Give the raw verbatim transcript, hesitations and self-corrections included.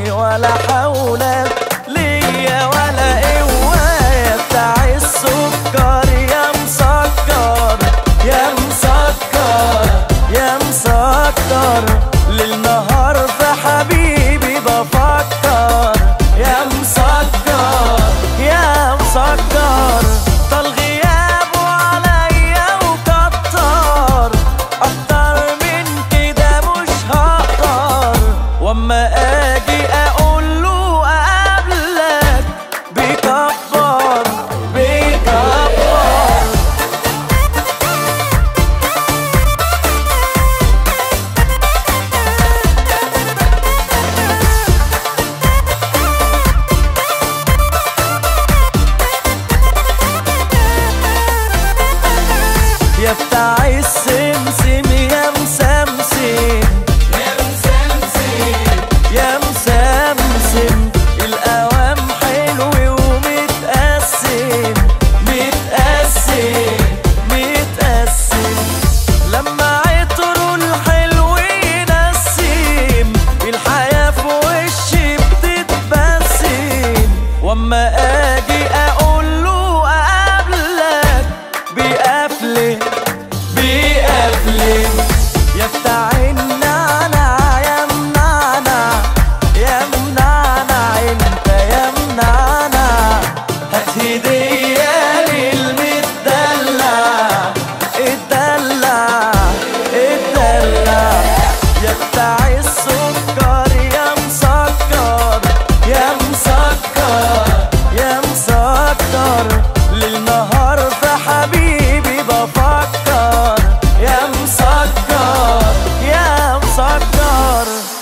عمري ولا حول ليا ولا قوايا بتاع السكر يا مسكر يا مسكر يا مسكر للنهار في حبيبي بفكر يا مسكر يا مسكر طال غيابه عليا وكتر اكتر من كده مش هقدر واما اجي اقول له اقابلك بيكبر بيكبر يا بتاع السمسم يا مسمسم يا مسمسم يا مسمسم القوام حلو ومتقسم متقسم متقسم لما عطره الحلو ينسم الحياة في وشي بتتبسم واما اجي اقول له اقابلك بيقفلي بيقفلي يا بتاع النعنع يا منعنع يا منعنع انت يا منعنع هات هدية للمدلع اتدلع اتدلع يا بتاع السكر يا مسكر يا مسكر يا مسكر للنهار في حبيبي بفكر يا مسكر يا مسكر